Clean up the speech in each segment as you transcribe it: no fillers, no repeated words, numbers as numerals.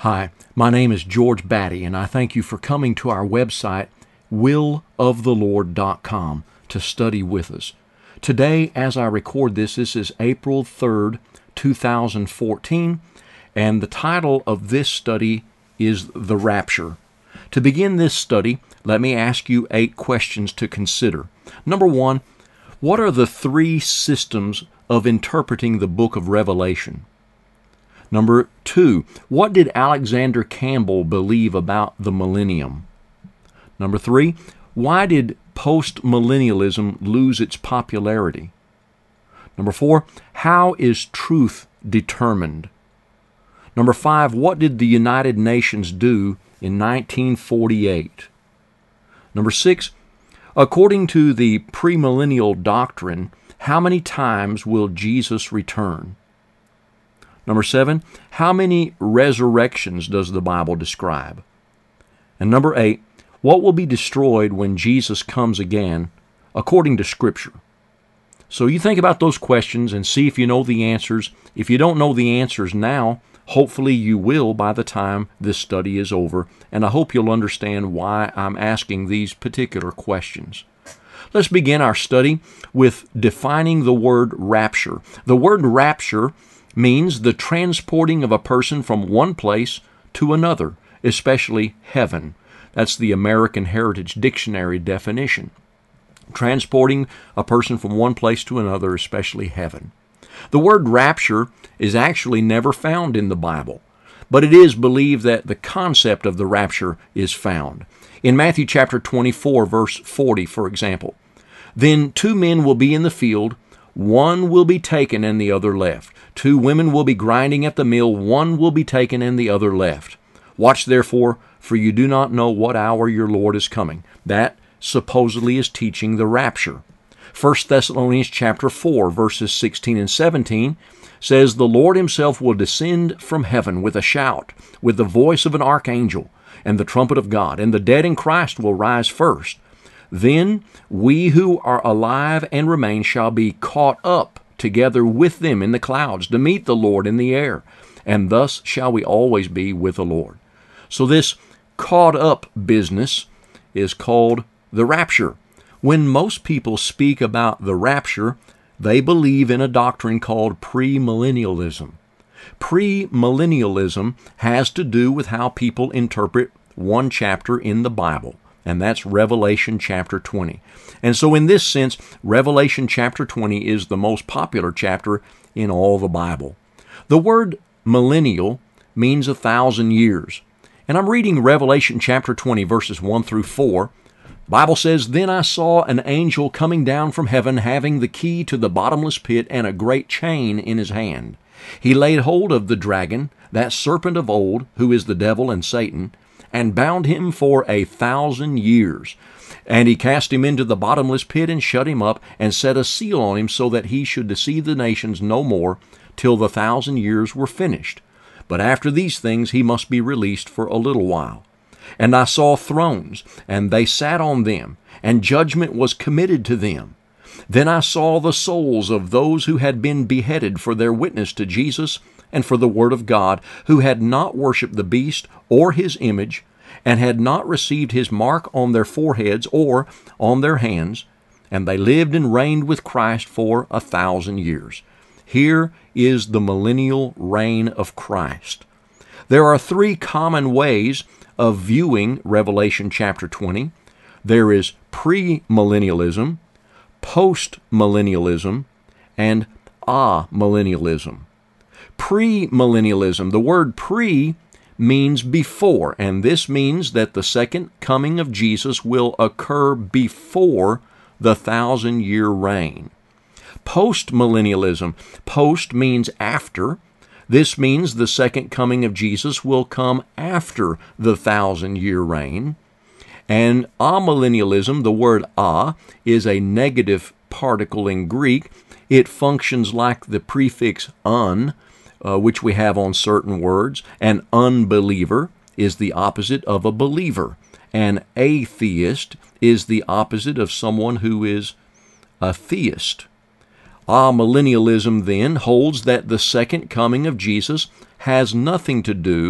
Hi, my name is George Batty, and I thank you for coming to our website, willofthelord.com, to study with us. Today, as I record this is April 3rd, 2014, and the title of this study is The Rapture. To begin this study, let me ask you 8 questions to consider. Number 1, what are the 3 systems of interpreting the book of Revelation? Number 2, what did Alexander Campbell believe about the millennium? Number 3, why did postmillennialism lose its popularity? Number 4, how is truth determined? Number 5, what did the United Nations do in 1948? Number 6, according to the premillennial doctrine, how many times will Jesus return? Number 7, how many resurrections does the Bible describe? And number 8, what will be destroyed when Jesus comes again, according to Scripture? So you think about those questions and see if you know the answers. If you don't know the answers now, hopefully you will by the time this study is over, and I hope you'll understand why I'm asking these particular questions. Let's begin our study with defining the word rapture. The word rapture means the transporting of a person from one place to another, especially heaven. That's the American Heritage Dictionary definition. Transporting a person from one place to another, especially heaven. The word rapture is actually never found in the Bible, but it is believed that the concept of the rapture is found. In Matthew chapter 24, verse 40, for example, "Then 2 men will be in the field, one will be taken and the other left. 2 women will be grinding at the mill, one will be taken and the other left. Watch therefore, for you do not know what hour your Lord is coming." That supposedly is teaching the rapture. 1 Thessalonians chapter 4, verses 16 and 17 says, "The Lord himself will descend from heaven with a shout, with the voice of an archangel, and the trumpet of God, and the dead in Christ will rise first. Then we who are alive and remain shall be caught up together with them in the clouds to meet the Lord in the air, and thus shall we always be with the Lord." So this caught up business is called the rapture. When most people speak about the rapture, they believe in a doctrine called premillennialism. Premillennialism has to do with how people interpret one chapter in the Bible, and that's Revelation chapter 20. And so in this sense, Revelation chapter 20 is the most popular chapter in all the Bible. The word millennial means 1,000 years. And I'm reading Revelation chapter 20, verses 1 through 4. The Bible says, "Then I saw an angel coming down from heaven, having the key to the bottomless pit and a great chain in his hand. He laid hold of the dragon, that serpent of old, who is the devil and Satan, and bound him for 1,000 years. And he cast him into the bottomless pit and shut him up, and set a seal on him, so that he should deceive the nations no more, till the 1,000 years were finished. But after these things he must be released for a little while. And I saw thrones, and they sat on them, and judgment was committed to them. Then I saw the souls of those who had been beheaded for their witness to Jesus and for the word of God, who had not worshipped the beast or his image, and had not received his mark on their foreheads or on their hands, and they lived and reigned with Christ for 1,000 years. Here is the millennial reign of Christ. There are 3 common ways of viewing Revelation chapter 20. There is premillennialism, postmillennialism, and amillennialism. Premillennialism, the word pre means before, and this means that the second coming of Jesus will occur before the 1,000-year reign. Postmillennialism, post means after. This means the second coming of Jesus will come after the 1,000-year reign. And amillennialism, the word a, is a negative particle in Greek. It functions like the prefix un, which we have on certain words. An unbeliever is the opposite of a believer. An atheist is the opposite of someone who is a theist. Amillennialism then holds that the second coming of Jesus has nothing to do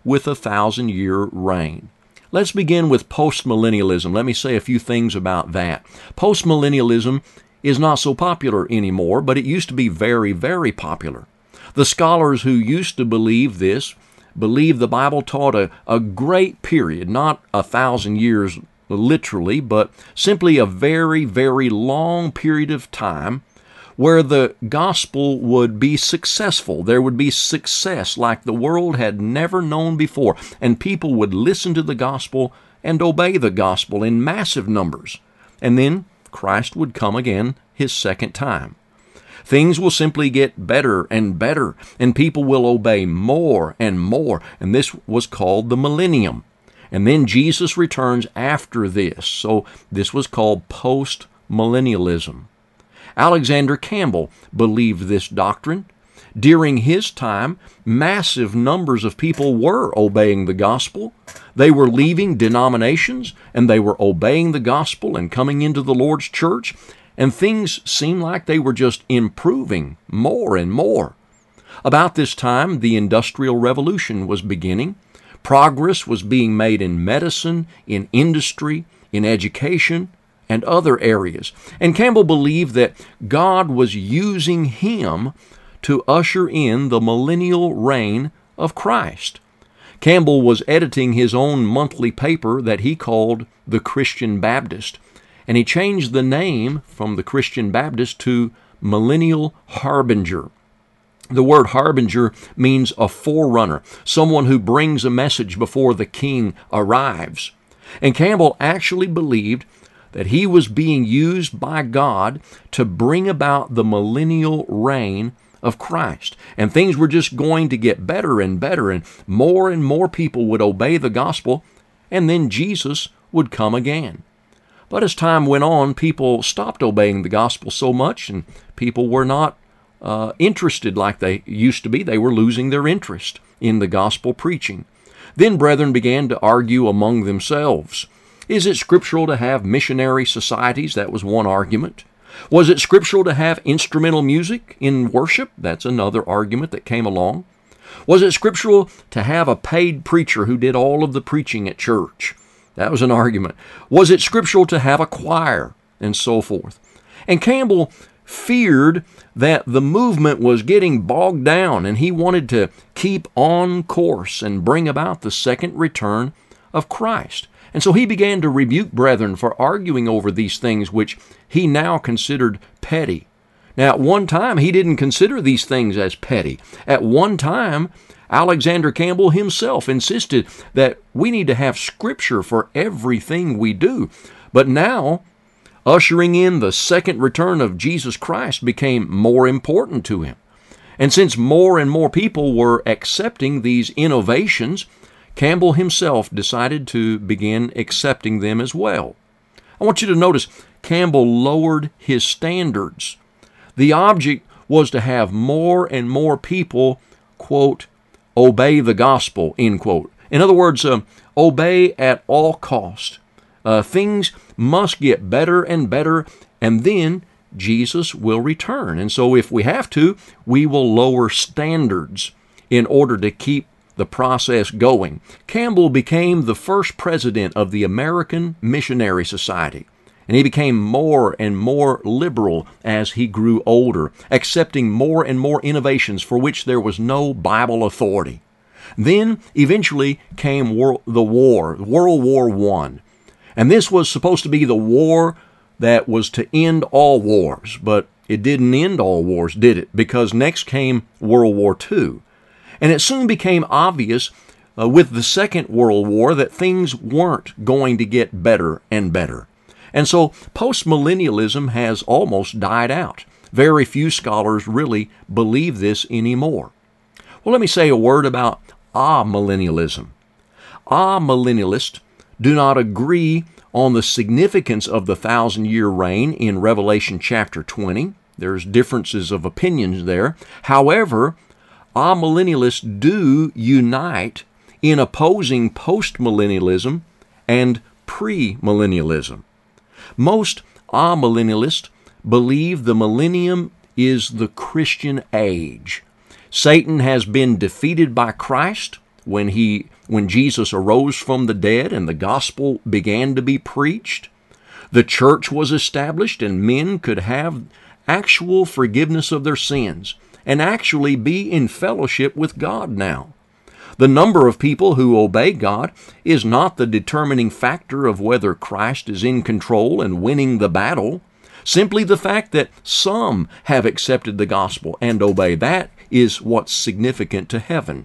with a 1,000-year reign. Let's begin with postmillennialism. Let me say a few things about that. Postmillennialism is not so popular anymore, but it used to be very, very popular. The scholars who used to believe this believed the Bible taught a great period, not 1,000 years literally, but simply a very, very long period of time where the gospel would be successful. There would be success like the world had never known before, and people would listen to the gospel and obey the gospel in massive numbers. And then Christ would come again His second time. Things will simply get better and better, and people will obey more and more, and this was called the millennium. And then Jesus returns after this, so this was called post-millennialism. Alexander Campbell believed this doctrine. During his time, massive numbers of people were obeying the gospel. They were leaving denominations, and they were obeying the gospel and coming into the Lord's church, and things seemed like they were just improving more and more. About this time, the Industrial Revolution was beginning. Progress was being made in medicine, in industry, in education, and other areas. And Campbell believed that God was using him to usher in the millennial reign of Christ. Campbell was editing his own monthly paper that he called the Christian Baptist, and he changed the name from the Christian Baptist to Millennial Harbinger. The word harbinger means a forerunner, someone who brings a message before the king arrives. And Campbell actually believed that he was being used by God to bring about the millennial reign of Christ. And things were just going to get better and better, and more people would obey the gospel, and then Jesus would come again. But as time went on, people stopped obeying the gospel so much, and people were not interested like they used to be. They were losing their interest in the gospel preaching. Then brethren began to argue among themselves. Is it scriptural to have missionary societies? That was one argument. Was it scriptural to have instrumental music in worship? That's another argument that came along. Was it scriptural to have a paid preacher who did all of the preaching at church? That was an argument. Was it scriptural to have a choir? And so forth. And Campbell feared that the movement was getting bogged down, and he wanted to keep on course and bring about the second return of Christ. And so he began to rebuke brethren for arguing over these things which he now considered petty. Now, at one time, he didn't consider these things as petty. At one time, Alexander Campbell himself insisted that we need to have Scripture for everything we do. But now, ushering in the second return of Jesus Christ became more important to him. And since more and more people were accepting these innovations, Campbell himself decided to begin accepting them as well. I want you to notice Campbell lowered his standards. The object was to have more and more people, quote, obey the gospel, end quote. In other words, obey at all cost. Things must get better and better, and then Jesus will return. And so if we have to, we will lower standards in order to keep the process going. Campbell became the first president of the American Missionary Society, and he became more and more liberal as he grew older, accepting more and more innovations for which there was no Bible authority. Then eventually came World War I. And this was supposed to be the war that was to end all wars, but it didn't end all wars, did it? Because next came World War II. And it soon became obvious with the Second World War that things weren't going to get better and better. And so postmillennialism has almost died out. Very few scholars really believe this anymore. Well, let me say a word about amillennialism. Amillennialists do not agree on the significance of the 1,000-year reign in Revelation chapter 20. There's differences of opinions there. However, amillennialists do unite in opposing postmillennialism and premillennialism. Most amillennialists believe the millennium is the Christian age. Satan has been defeated by Christ when he when Jesus arose from the dead and the gospel began to be preached. The church was established and men could have actual forgiveness of their sins and actually be in fellowship with God now. The number of people who obey God is not the determining factor of whether Christ is in control and winning the battle. Simply the fact that some have accepted the gospel and obey, that is what's significant to heaven.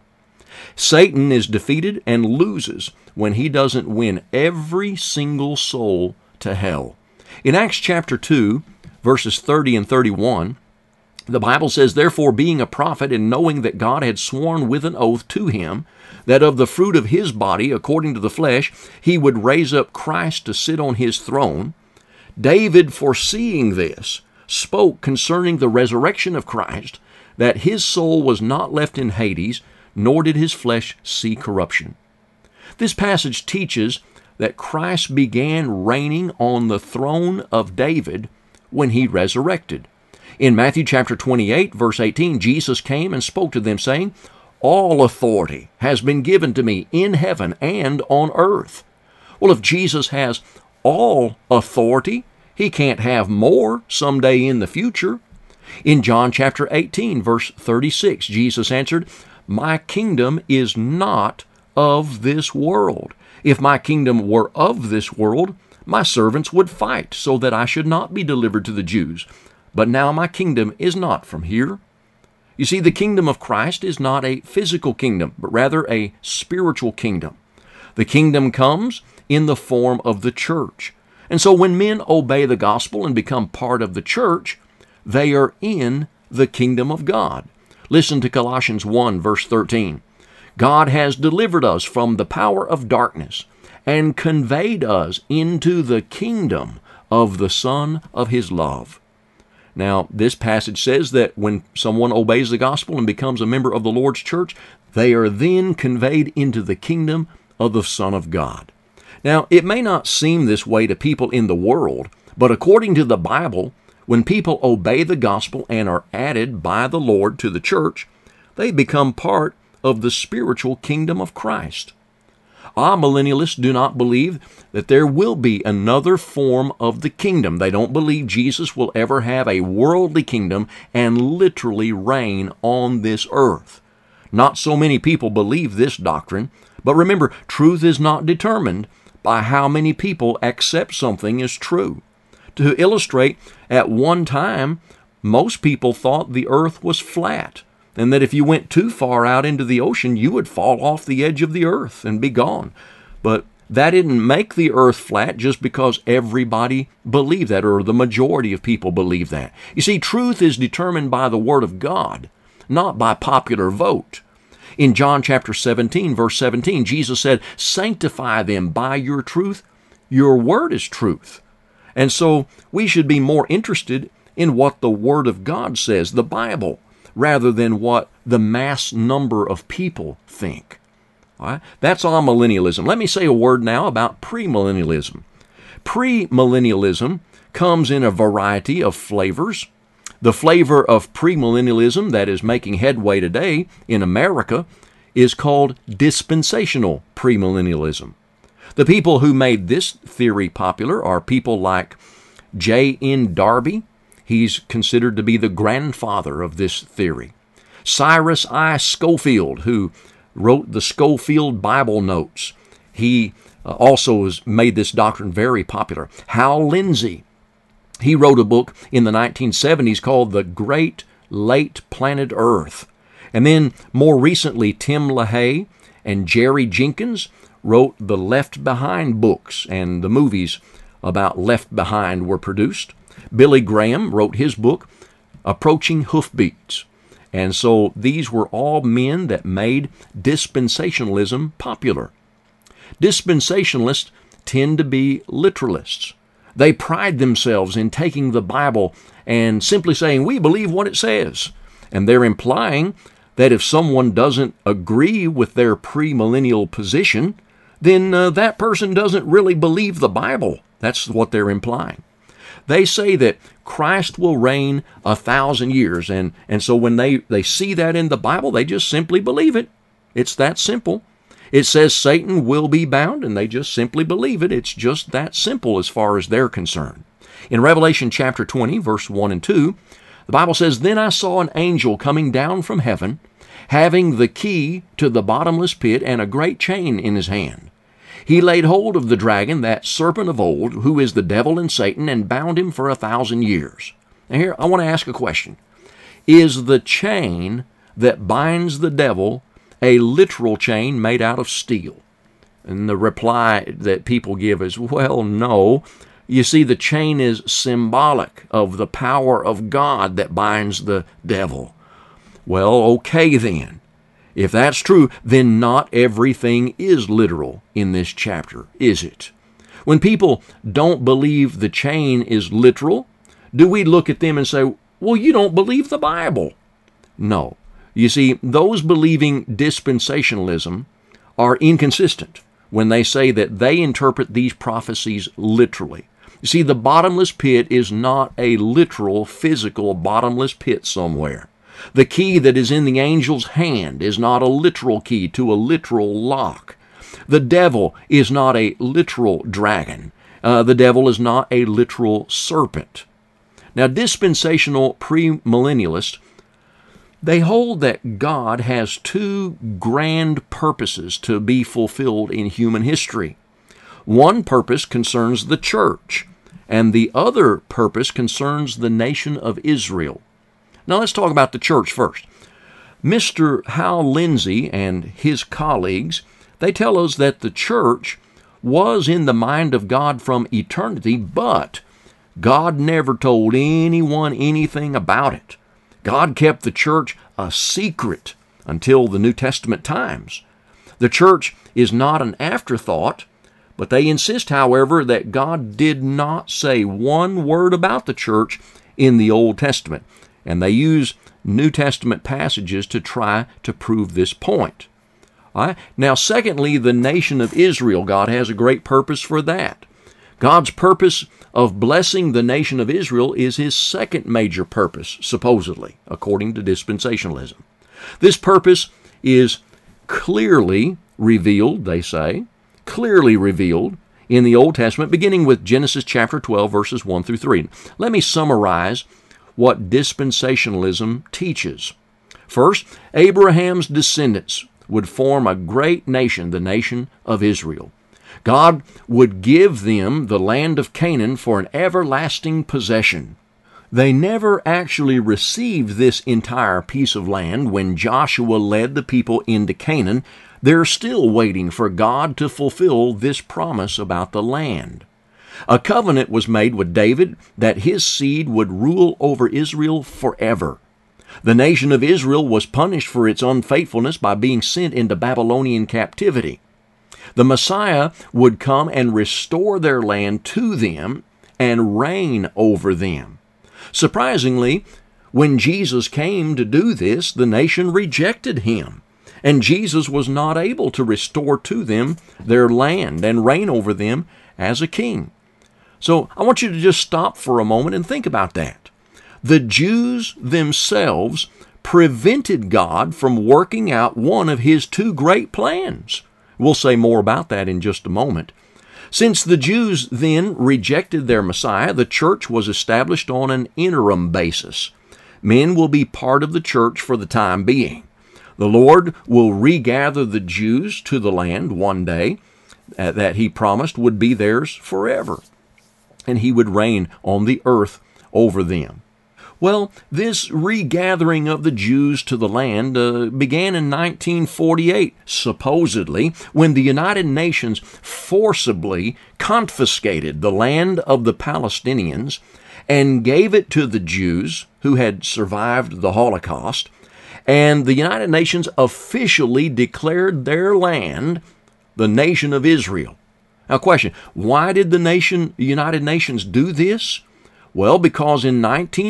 Satan is defeated and loses when he doesn't win every single soul to hell. In Acts chapter 2, verses 30 and 31, the Bible says, "Therefore, being a prophet, and knowing that God had sworn with an oath to him, that of the fruit of his body, according to the flesh, he would raise up Christ to sit on his throne, David, foreseeing this, spoke concerning the resurrection of Christ, that his soul was not left in Hades, nor did his flesh see corruption." This passage teaches that Christ began reigning on the throne of David when he resurrected. In Matthew chapter 28, verse 18, Jesus came and spoke to them, saying, "All authority has been given to me in heaven and on earth." Well, if Jesus has all authority, he can't have more someday in the future. In John chapter 18, verse 36, Jesus answered, "My kingdom is not of this world. If my kingdom were of this world, my servants would fight so that I should not be delivered to the Jews. But now my kingdom is not from here." You see, the kingdom of Christ is not a physical kingdom, but rather a spiritual kingdom. The kingdom comes in the form of the church. And so when men obey the gospel and become part of the church, they are in the kingdom of God. Listen to Colossians 1, verse 13. "God has delivered us from the power of darkness and conveyed us into the kingdom of the Son of His love." Now, this passage says that when someone obeys the gospel and becomes a member of the Lord's church, they are then conveyed into the kingdom of the Son of God. Now, it may not seem this way to people in the world, but according to the Bible, when people obey the gospel and are added by the Lord to the church, they become part of the spiritual kingdom of Christ. Millennialists do not believe that there will be another form of the kingdom. They don't believe Jesus will ever have a worldly kingdom and literally reign on this earth. Not so many people believe this doctrine, but remember, truth is not determined by how many people accept something as true. To illustrate, at one time, most people thought the earth was flat, and that if you went too far out into the ocean, you would fall off the edge of the earth and be gone. But that didn't make the earth flat just because everybody believed that, or the majority of people believe that. You see, truth is determined by the Word of God, not by popular vote. In John chapter 17, verse 17, Jesus said, "Sanctify them by your truth. Your word is truth." And so we should be more interested in what the Word of God says, the Bible, rather than what the mass number of people think. All right? That's amillennialism. Let me say a word now about premillennialism. Premillennialism comes in a variety of flavors. The flavor of premillennialism that is making headway today in America is called dispensational premillennialism. The people who made this theory popular are people like J.N. Darby. He's considered to be the grandfather of this theory. Cyrus I. Scofield, who wrote the Scofield Bible Notes. He also has made this doctrine very popular. Hal Lindsey, he wrote a book in the 1970s called The Great Late Planet Earth. And then more recently, Tim LaHaye and Jerry Jenkins wrote the Left Behind books, and the movies about Left Behind were produced. Billy Graham wrote his book, Approaching Hoofbeats. And so these were all men that made dispensationalism popular. Dispensationalists tend to be literalists. They pride themselves in taking the Bible and simply saying, "We believe what it says." And they're implying that if someone doesn't agree with their premillennial position, then that person doesn't really believe the Bible. That's what they're implying. They say that Christ will reign 1,000 years, and so when they see that in the Bible, they just simply believe it. It's that simple. It says Satan will be bound, and they just simply believe it. It's just that simple as far as they're concerned. In Revelation chapter 20, verse 1 and 2, the Bible says, "Then I saw an angel coming down from heaven, having the key to the bottomless pit and a great chain in his hand. He laid hold of the dragon, that serpent of old, who is the devil and Satan, and bound him for 1,000 years." Now here, I want to ask a question. Is the chain that binds the devil a literal chain made out of steel? And the reply that people give is, well, no. You see, the chain is symbolic of the power of God that binds the devil. Well, okay then. If that's true, then not everything is literal in this chapter, is it? When people don't believe the chain is literal, do we look at them and say, well, you don't believe the Bible? No. You see, those believing dispensationalism are inconsistent when they say that they interpret these prophecies literally. You see, the bottomless pit is not a literal, physical bottomless pit somewhere. The key that is in the angel's hand is not a literal key to a literal lock. The devil is not a literal dragon. The devil is not a literal serpent. Now, dispensational premillennialists, they hold that God has two grand purposes to be fulfilled in human history. One purpose concerns the church, and the other purpose concerns the nation of Israel. Now let's talk about the church first. Mr. Hal Lindsey and his colleagues, they tell us that the church was in the mind of God from eternity, but God never told anyone anything about it. God kept the church a secret until the New Testament times. The church is not an afterthought, but they insist, however, that God did not say one word about the church in the Old Testament, and they use New Testament passages to try to prove this point. All right? Now, secondly, the nation of Israel, God has a great purpose for that. God's purpose of blessing the nation of Israel is His second major purpose, supposedly, according to dispensationalism. This purpose is clearly revealed, they say, clearly revealed in the Old Testament, beginning with Genesis chapter 12, verses 1 through 3. Let me summarize what dispensationalism teaches. First, Abraham's descendants would form a great nation, the nation of Israel. God would give them the land of Canaan for an everlasting possession. They never actually received this entire piece of land when Joshua led the people into Canaan. They're still waiting for God to fulfill this promise about the land. A covenant was made with David that his seed would rule over Israel forever. The nation of Israel was punished for its unfaithfulness by being sent into Babylonian captivity. The Messiah would come and restore their land to them and reign over them. Surprisingly, when Jesus came to do this, the nation rejected Him, and Jesus was not able to restore to them their land and reign over them as a king. So I want you to just stop for a moment and think about that. The Jews themselves prevented God from working out one of His two great plans. We'll say more about that in just a moment. Since the Jews then rejected their Messiah, the church was established on an interim basis. Men will be part of the church for the time being. The Lord will regather the Jews to the land one day that He promised would be theirs forever, and He would reign on the earth over them. Well, this regathering of the Jews to the land began in 1948, supposedly, when the United Nations forcibly confiscated the land of the Palestinians and gave it to the Jews who had survived the Holocaust, and the United Nations officially declared their land the nation of Israel. Now, question, why did the United Nations do this? Well, because in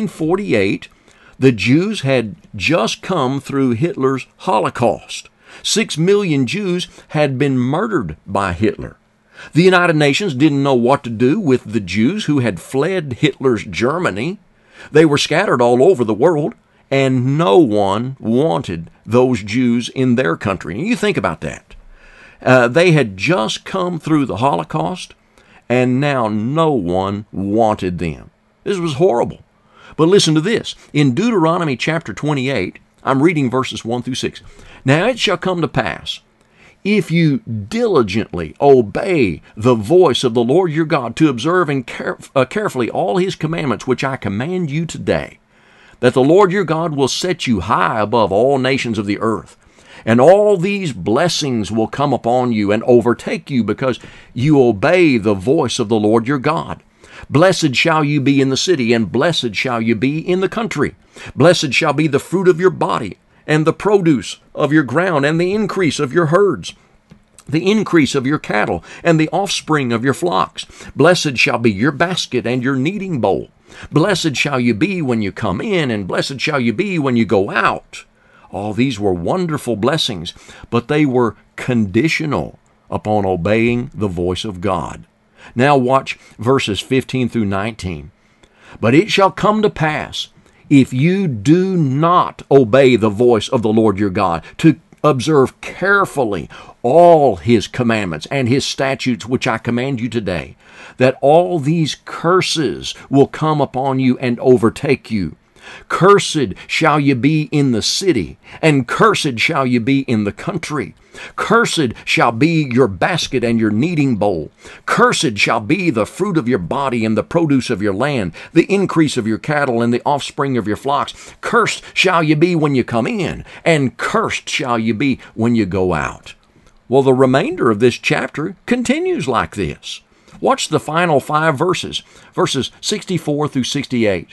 1948, the Jews had just come through Hitler's Holocaust. 6 million Jews had been murdered by Hitler. The United Nations didn't know what to do with the Jews who had fled Hitler's Germany. They were scattered all over the world, and no one wanted those Jews in their country. And you think about that. They had just come through the Holocaust, and now no one wanted them. This was horrible. But listen to this. In Deuteronomy chapter 28, I'm reading verses 1 through 6. Now it shall come to pass, if you diligently obey the voice of the Lord your God, to observe and carefully all his commandments which I command you today, that the Lord your God will set you high above all nations of the earth. And all these blessings will come upon you and overtake you, because you obey the voice of the Lord your God. Blessed shall you be in the city, and blessed shall you be in the country. Blessed shall be the fruit of your body, and the produce of your ground, and the increase of your herds, the increase of your cattle, and the offspring of your flocks. Blessed shall be your basket and your kneading bowl. Blessed shall you be when you come in, and blessed shall you be when you go out. All these were wonderful blessings, but they were conditional upon obeying the voice of God. Now watch verses 15 through 19. But it shall come to pass, if you do not obey the voice of the Lord your God, to observe carefully all his commandments and his statutes which I command you today, that all these curses will come upon you and overtake you. Cursed shall you be in the city, and cursed shall you be in the country. Cursed shall be your basket and your kneading bowl. Cursed shall be the fruit of your body and the produce of your land, the increase of your cattle and the offspring of your flocks. Cursed shall you be when you come in, and cursed shall you be when you go out. Well, the remainder of this chapter continues like this. Watch the final 5 verses, verses 64 through 68.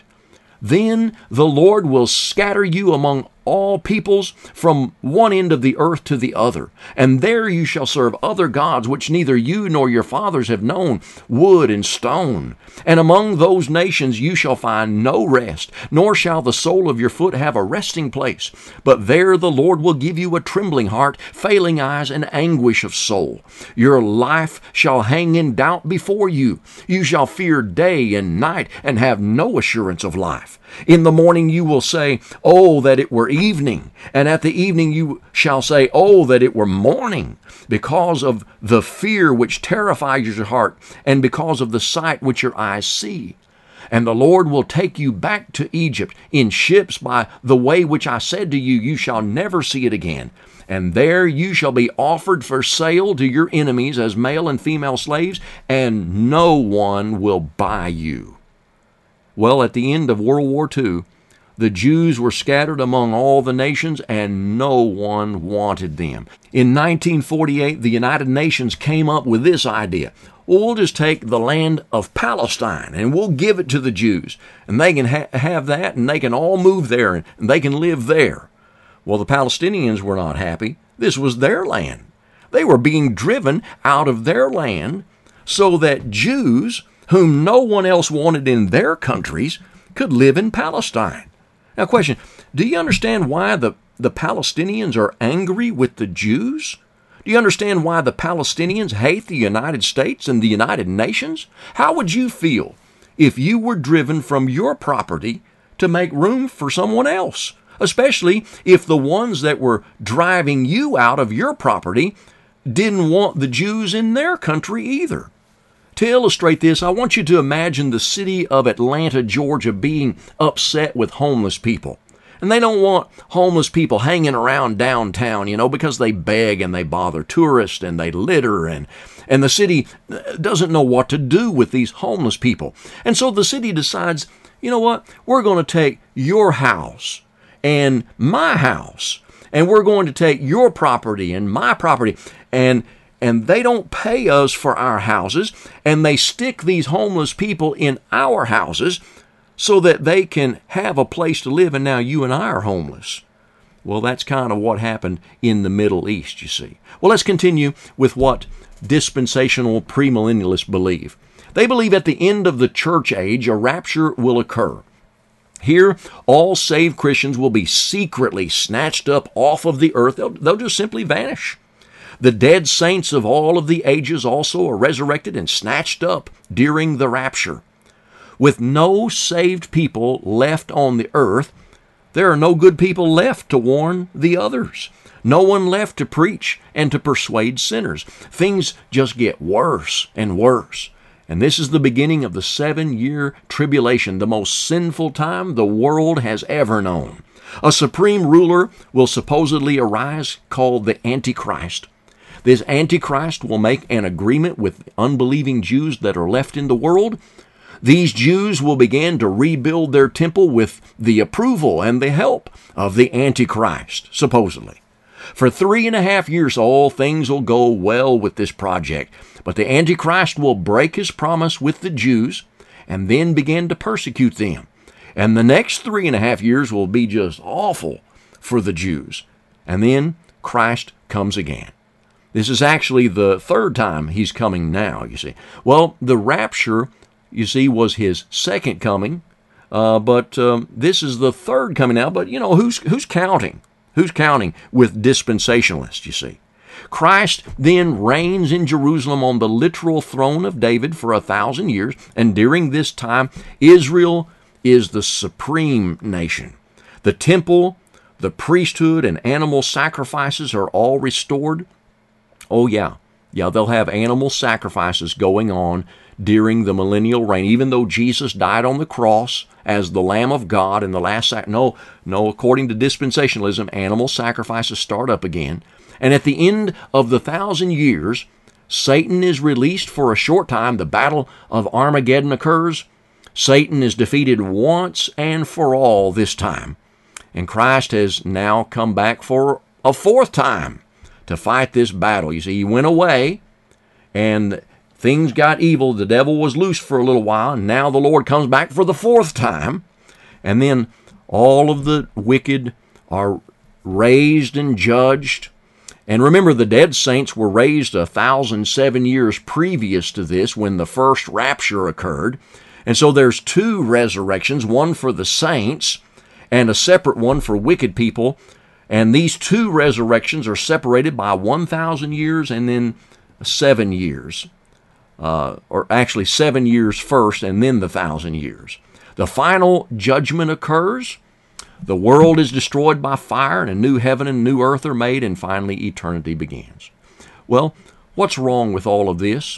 Then the Lord will scatter you among all peoples from one end of the earth to the other, and there you shall serve other gods which neither you nor your fathers have known, wood and stone. And among those nations you shall find no rest, nor shall the sole of your foot have a resting place. But there the Lord will give you a trembling heart, failing eyes, and anguish of soul. Your life shall hang in doubt before you. You shall fear day and night, and have no assurance of life. In the morning you will say, Oh, that it were evening. And at the evening you shall say, Oh, that it were morning. Because of the fear which terrifies your heart, and because of the sight which your eyes see. And the Lord will take you back to Egypt in ships by the way which I said to you, you shall never see it again. And there you shall be offered for sale to your enemies as male and female slaves, and no one will buy you. Well, at the end of World War II, the Jews were scattered among all the nations, and no one wanted them. In 1948, the United Nations came up with this idea. Well, we'll just take the land of Palestine, and we'll give it to the Jews, and they can have that, and they can all move there, and they can live there. Well, the Palestinians were not happy. This was their land. They were being driven out of their land so that Jews, whom no one else wanted in their countries, could live in Palestine. Now, question, do you understand why the Palestinians are angry with the Jews? Do you understand why the Palestinians hate the United States and the United Nations? How would you feel if you were driven from your property to make room for someone else? Especially if the ones that were driving you out of your property didn't want the Jews in their country either. To illustrate this, I want you to imagine the city of Atlanta, Georgia being upset with homeless people. And they don't want homeless people hanging around downtown, because they beg and they bother tourists and they litter, and the city doesn't know what to do with these homeless people. And so the city decides, you know what, we're going to take your house and my house, and we're going to take your property and my property, and they don't pay us for our houses, and they stick these homeless people in our houses so that they can have a place to live, and now you and I are homeless. Well, that's kind of what happened in the Middle East, you see. Well, let's continue with what dispensational premillennialists believe. They believe at the end of the church age, a rapture will occur. Here, all saved Christians will be secretly snatched up off of the earth. They'll just simply vanish. The dead saints of all of the ages also are resurrected and snatched up during the rapture. With no saved people left on the earth, There are no good people left to warn the others. No one left to preach and to persuade sinners. Things just get worse and worse. And this is the beginning of the 7-year tribulation, the most sinful time the world has ever known. A supreme ruler will supposedly arise called the Antichrist. This Antichrist will make an agreement with unbelieving Jews that are left in the world. These Jews will begin to rebuild their temple with the approval and the help of the Antichrist, supposedly. For 3.5 years, all things will go well with this project, but the Antichrist will break his promise with the Jews and then begin to persecute them. And the next 3.5 years will be just awful for the Jews. And then Christ comes again. This is actually the third time he's coming now, you see. Well, the rapture, you see, was his second coming, but this is the third coming now. But, who's counting? Who's counting with dispensationalists, you see? Christ then reigns in Jerusalem on the literal throne of David for 1,000 years, and during this time, Israel is the supreme nation. The temple, the priesthood, and animal sacrifices are all restored. Oh, yeah, they'll have animal sacrifices going on during the millennial reign, even though Jesus died on the cross as the Lamb of God in the last No, according to dispensationalism, animal sacrifices start up again. And at the end of the 1,000 years, Satan is released for a short time. The battle of Armageddon occurs. Satan is defeated once and for all this time. And Christ has now come back for a fourth time to fight this battle. You see, he went away and things got evil. The devil was loose for a little while, and now the Lord comes back for the fourth time. And then all of the wicked are raised and judged. And remember, the dead saints were raised 1,007 years previous to this when the first rapture occurred. And so there's two resurrections, one for the saints and a separate one for wicked people. And these two resurrections are separated by 1,000 years and then 7 years. Or actually 7 years first and then the 1,000 years. The final judgment occurs. The world is destroyed by fire, and a new heaven and new earth are made, and finally eternity begins. Well, what's wrong with all of this?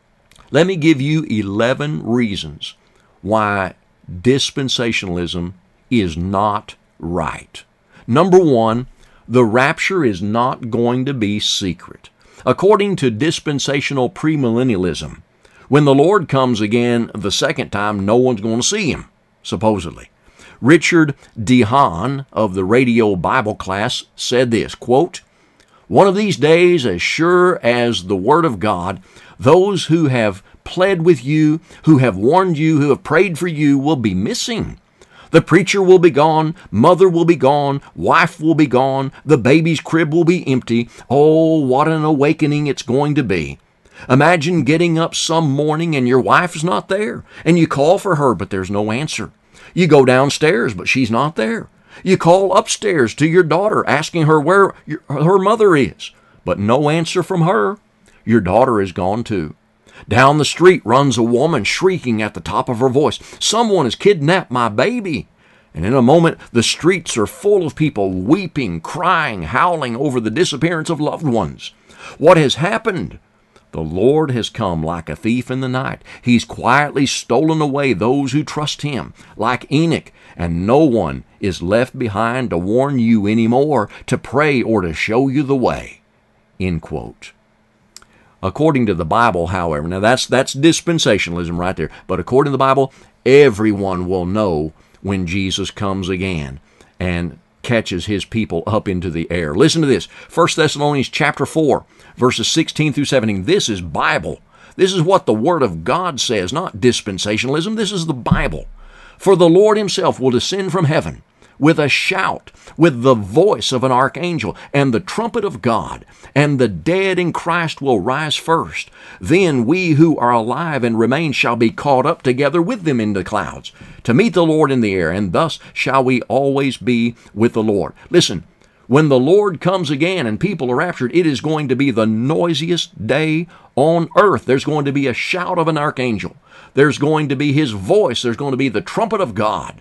Let me give you 11 reasons why dispensationalism is not right. Number one, the rapture is not going to be secret. According to dispensational premillennialism, when the Lord comes again the second time, no one's going to see him, supposedly. Richard DeHaan of the Radio Bible Class said this, quote, "One of these days, as sure as the Word of God, those who have pled with you, who have warned you, who have prayed for you will be missing. The preacher will be gone, mother will be gone, wife will be gone, the baby's crib will be empty. Oh, what an awakening it's going to be. Imagine getting up some morning and your wife's not there, and you call for her, but there's no answer. You go downstairs, but she's not there. You call upstairs to your daughter, asking her where her mother is, but no answer from her. Your daughter is gone too. Down the street runs a woman shrieking at the top of her voice, 'Someone has kidnapped my baby.' And in a moment, the streets are full of people weeping, crying, howling over the disappearance of loved ones. What has happened? The Lord has come like a thief in the night. He's quietly stolen away those who trust him, like Enoch, and no one is left behind to warn you anymore, to pray, or to show you the way." End quote. According to the Bible, however, now that's dispensationalism right there, but according to the Bible, everyone will know when Jesus comes again and catches his people up into the air. Listen to this, 1 Thessalonians chapter 4, verses 16 through 17. This is Bible. This is what the Word of God says, not dispensationalism. This is the Bible. "For the Lord himself will descend from heaven with a shout, with the voice of an archangel, and the trumpet of God, and the dead in Christ will rise first. Then we who are alive and remain shall be caught up together with them in the clouds, to meet the Lord in the air, and thus shall we always be with the Lord." Listen, when the Lord comes again and people are raptured, it is going to be the noisiest day on earth. There's going to be a shout of an archangel. There's going to be his voice. There's going to be the trumpet of God.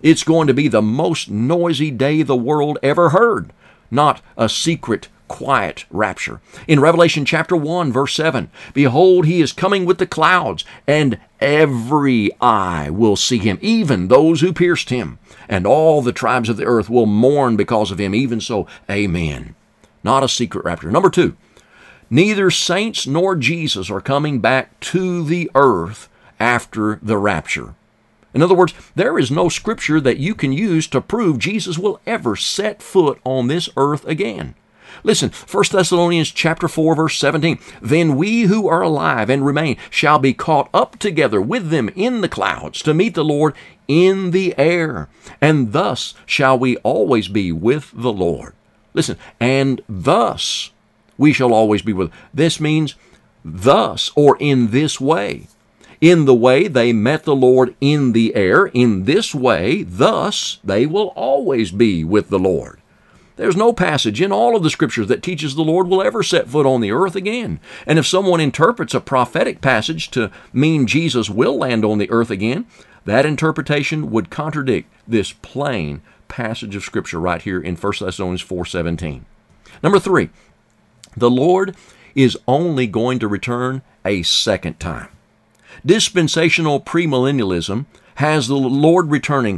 It's going to be the most noisy day the world ever heard, not a secret, quiet rapture. In Revelation chapter 1, verse 7, behold, he is coming with the clouds, and every eye will see him, even those who pierced him, and all the tribes of the earth will mourn because of him. Even so, amen. Not a secret rapture. Number 2, neither saints nor Jesus are coming back to the earth after the rapture. In other words, there is no scripture that you can use to prove Jesus will ever set foot on this earth again. Listen, 1 Thessalonians chapter 4, verse 17, then we who are alive and remain shall be caught up together with them in the clouds to meet the Lord in the air, and thus shall we always be with the Lord. Listen, and thus we shall always be with. This means thus, or in this way. In the way they met the Lord in the air, in this way, thus they will always be with the Lord. There's no passage in all of the Scriptures that teaches the Lord will ever set foot on the earth again. And if someone interprets a prophetic passage to mean Jesus will land on the earth again, that interpretation would contradict this plain passage of Scripture right here in 1 Thessalonians 4:17. Number 3, the Lord is only going to return a second time. Dispensational premillennialism has the Lord returning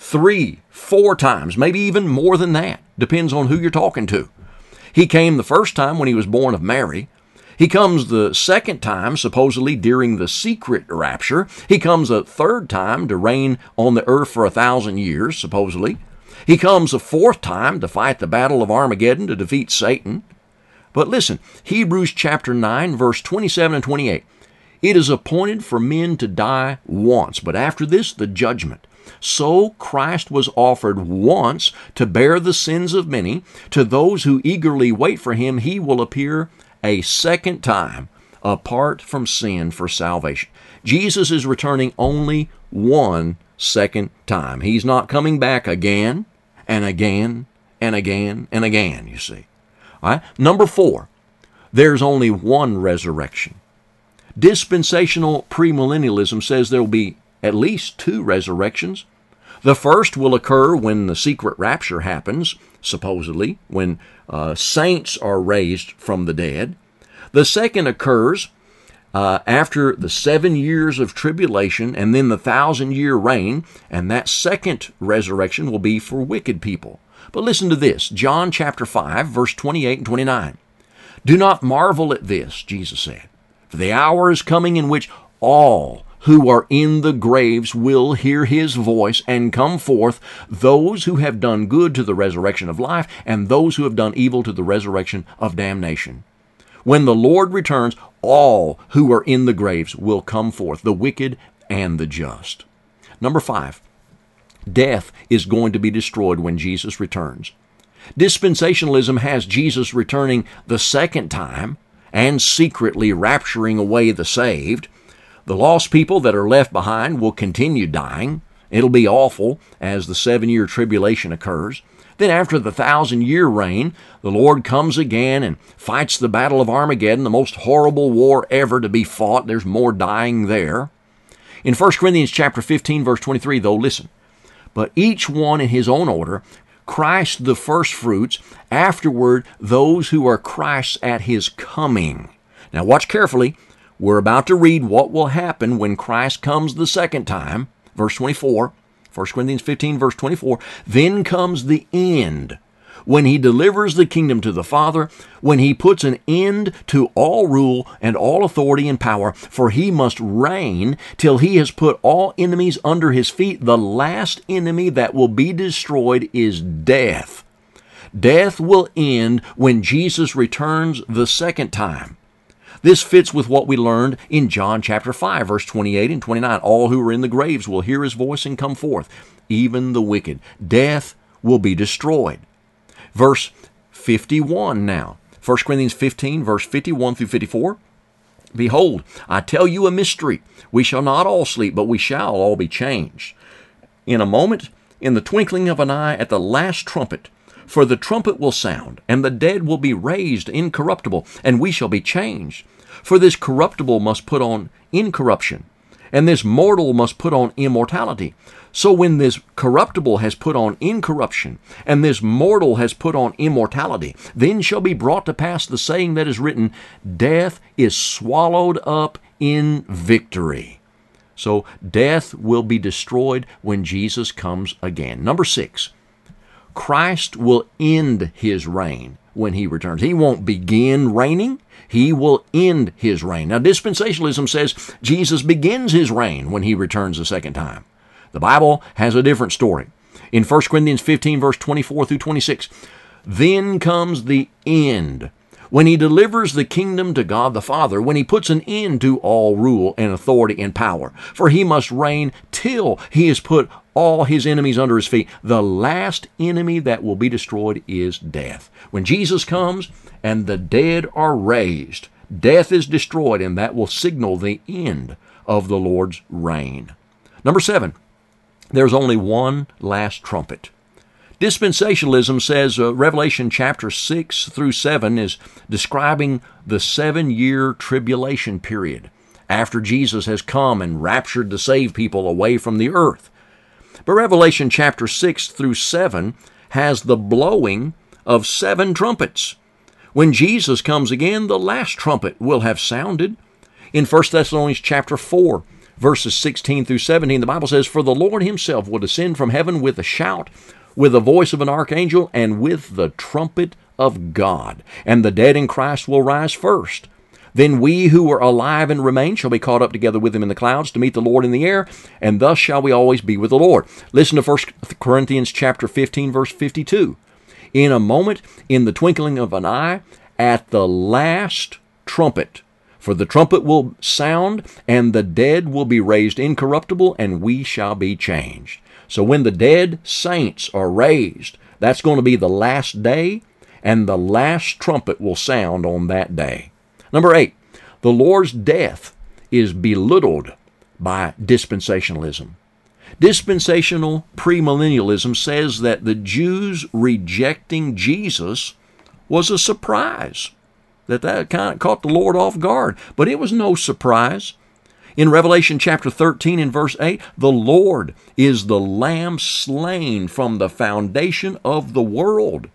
3, 4 times, maybe even more than that. Depends on who you're talking to. He came the first time when he was born of Mary. He comes the second time, supposedly during the secret rapture. He comes a third time to reign on the earth for 1,000 years, supposedly. He comes a fourth time to fight the battle of Armageddon to defeat Satan. But listen, Hebrews chapter 9, verse 27 and 28. It is appointed for men to die once, but after this, the judgment. So Christ was offered once to bear the sins of many. To those who eagerly wait for him, he will appear a second time, apart from sin for salvation. Jesus is returning only one second time. He's not coming back again and again and again and again, you see. All right? Number 4, there's only one resurrection. Dispensational premillennialism says there will be at least 2 resurrections. The first will occur when the secret rapture happens, supposedly, when saints are raised from the dead. The second occurs after the 7 years of tribulation and then the 1,000-year reign, and that second resurrection will be for wicked people. But listen to this, John chapter 5, verse 28 and 29. Do not marvel at this, Jesus said, for the hour is coming in which all who are in the graves will hear his voice and come forth, those who have done good to the resurrection of life, and those who have done evil to the resurrection of damnation. When the Lord returns, all who are in the graves will come forth, the wicked and the just. Number 5, death is going to be destroyed when Jesus returns. Dispensationalism has Jesus returning the second time and secretly rapturing away the saved. The lost people that are left behind will continue dying. It'll be awful as the 7-year tribulation occurs. Then after the 1,000-year reign, the Lord comes again and fights the battle of Armageddon, the most horrible war ever to be fought. There's more dying there. In 1 Corinthians chapter 15, verse 23, though, listen, but each one in his own order, Christ the firstfruits, afterward those who are Christ's at his coming. Now watch carefully. We're about to read what will happen when Christ comes the second time. Verse 24, 1 Corinthians 15, verse 24. Then comes the end, when he delivers the kingdom to the Father, when he puts an end to all rule and all authority and power, for he must reign till he has put all enemies under his feet. The last enemy that will be destroyed is death. Death will end when Jesus returns the second time. This fits with what we learned in John chapter 5, verse 28 and 29. All who are in the graves will hear his voice and come forth, even the wicked. Death will be destroyed. Verse 51 now. 1 Corinthians 15, verse 51 through 54. Behold, I tell you a mystery. We shall not all sleep, but we shall all be changed. In a moment, in the twinkling of an eye, at the last trumpet. For the trumpet will sound, and the dead will be raised incorruptible, and we shall be changed. For this corruptible must put on incorruption, And this mortal must put on immortality. So when this corruptible has put on incorruption, and this mortal has put on immortality, then shall be brought to pass the saying that is written, Death is swallowed up in victory. So death will be destroyed when Jesus comes again. Number 6, Christ will end His reign when He returns. He won't begin reigning. He will end His reign. Now, dispensationalism says Jesus begins His reign when He returns the second time. The Bible has a different story. In 1 Corinthians 15, verse 24 through 26, then comes the end, when He delivers the kingdom to God the Father, when He puts an end to all rule and authority and power. For He must reign till He has put all His enemies under His feet. The last enemy that will be destroyed is death. When Jesus comes and the dead are raised, death is destroyed, and that will signal the end of the Lord's reign. Number 7, there's only one last trumpet. Dispensationalism says Revelation chapter 6 through 7 is describing the 7-year tribulation period after Jesus has come and raptured the saved people away from the earth. But Revelation chapter 6 through 7 has the blowing of 7 trumpets. When Jesus comes again, the last trumpet will have sounded. In 1 Thessalonians chapter 4, verses 16 through 17, the Bible says, For the Lord Himself will descend from heaven with a shout, with the voice of an archangel, and with the trumpet of God. And the dead in Christ will rise first. Then we who are alive and remain shall be caught up together with Him in the clouds to meet the Lord in the air, and thus shall we always be with the Lord. Listen to 1 Corinthians chapter 15, verse 52. In a moment, in the twinkling of an eye, at the last trumpet, for the trumpet will sound, and the dead will be raised incorruptible, and we shall be changed. So when the dead saints are raised, that's going to be the last day, and the last trumpet will sound on that day. Number 8, the Lord's death is belittled by dispensationalism. Dispensational premillennialism says that the Jews rejecting Jesus was a surprise, that kind of caught the Lord off guard. But it was no surprise. In Revelation chapter 13 and verse 8, the Lord is the Lamb slain from the foundation of the world.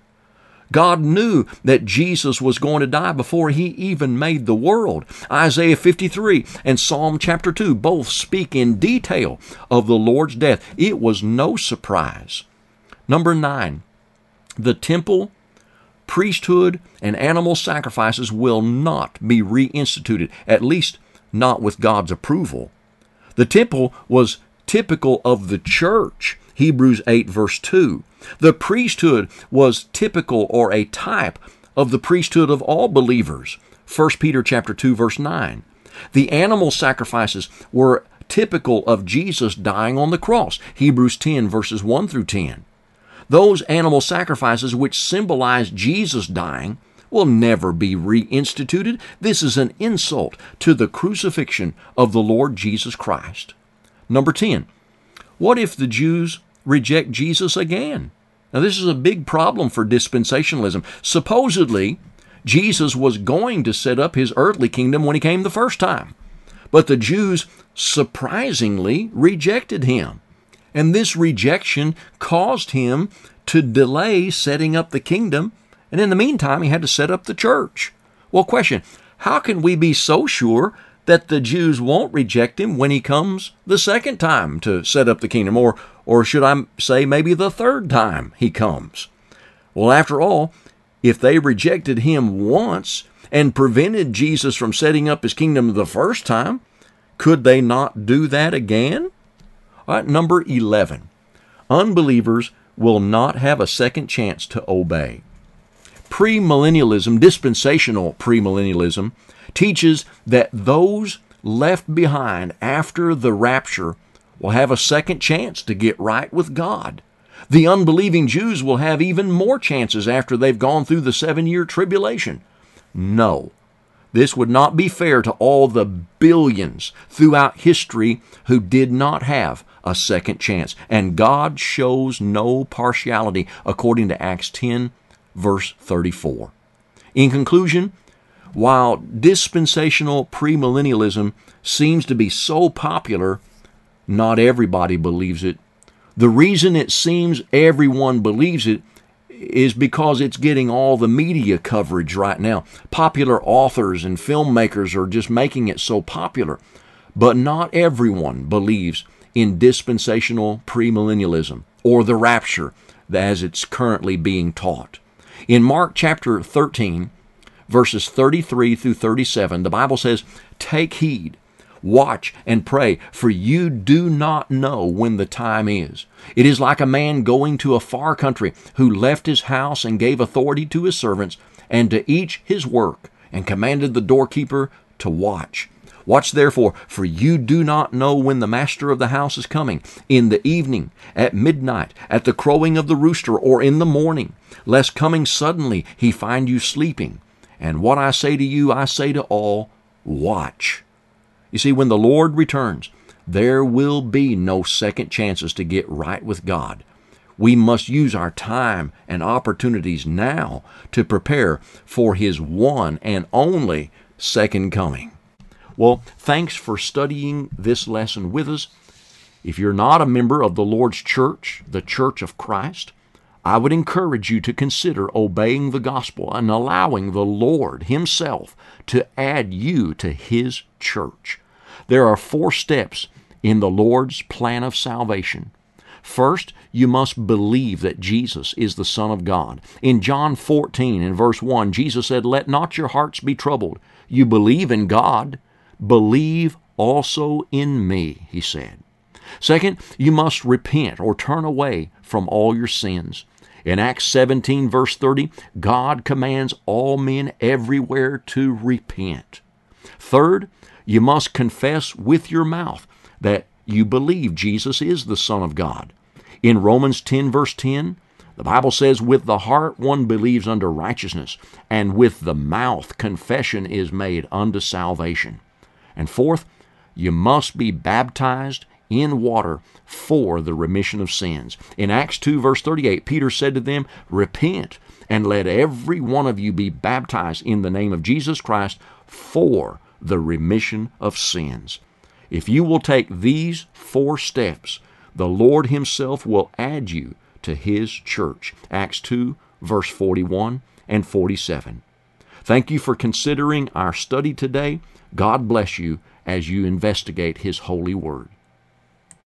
God knew that Jesus was going to die before He even made the world. Isaiah 53 and Psalm chapter 2 both speak in detail of the Lord's death. It was no surprise. Number 9, the temple, priesthood, and animal sacrifices will not be reinstituted, at least not with God's approval. The temple was typical of the church, Hebrews 8 verse 2. The priesthood was typical or a type of the priesthood of all believers, 1 Peter chapter 2 verse 9. The animal sacrifices were typical of Jesus dying on the cross, Hebrews 10 verses 1 through 10. Those animal sacrifices which symbolize Jesus dying will never be reinstituted. This is an insult to the crucifixion of the Lord Jesus Christ. Number 10, what if the Jews reject Jesus again? Now, this is a big problem for dispensationalism. Supposedly, Jesus was going to set up His earthly kingdom when He came the first time, but the Jews surprisingly rejected Him. And this rejection caused Him to delay setting up the kingdom, and in the meantime, He had to set up the church. Well, question, how can we be so sure that the Jews won't reject Him when He comes the second time to set up the kingdom, or should I say maybe the third time He comes? Well, after all, if they rejected Him once and prevented Jesus from setting up His kingdom the first time, could they not do that again? All right, number 11, unbelievers will not have a second chance to obey. Premillennialism, dispensational premillennialism, teaches that those left behind after the rapture will have a second chance to get right with God. The unbelieving Jews will have even more chances after they've gone through the 7-year tribulation. No, this would not be fair to all the billions throughout history who did not have a second chance. And God shows no partiality according to Acts 10, verse 34. In conclusion, While dispensational premillennialism seems to be so popular, not everybody believes it. The reason it seems everyone believes it is because it's getting all the media coverage right now. Popular authors and filmmakers are just making it so popular. But not everyone believes in dispensational premillennialism or the rapture as it's currently being taught. In Mark chapter 13, verses 33 through 37, the Bible says, "Take heed, watch and pray, for you do not know when the time is. It is like a man going to a far country who left his house and gave authority to his servants and to each his work and commanded the doorkeeper to watch. Watch therefore, for you do not know when the master of the house is coming, in the evening, at midnight, at the crowing of the rooster, or in the morning, lest coming suddenly he find you sleeping. And what I say to you, I say to all, watch." You see, when the Lord returns, there will be no second chances to get right with God. We must use our time and opportunities now to prepare for His one and only second coming. Well, thanks for studying this lesson with us. If you're not a member of the Lord's church, the Church of Christ, I would encourage you to consider obeying the gospel and allowing the Lord Himself to add you to His church. There are 4 steps in the Lord's plan of salvation. First, you must believe that Jesus is the Son of God. In John 14, in verse 1, Jesus said, "Let not your hearts be troubled. You believe in God. Believe also in me," He said. Second, you must repent or turn away from all your sins. In Acts 17, verse 30, God commands all men everywhere to repent. Third, you must confess with your mouth that you believe Jesus is the Son of God. In Romans 10, verse 10, the Bible says, "With the heart one believes unto righteousness, and with the mouth confession is made unto salvation." And fourth, you must be baptized in water for the remission of sins. In Acts 2, verse 38, Peter said to them, "Repent, and let every one of you be baptized in the name of Jesus Christ for the remission of sins." If you will take these 4 steps, the Lord Himself will add you to His church. Acts 2, verse 41 and 47. Thank you for considering our study today. God bless you as you investigate His holy word.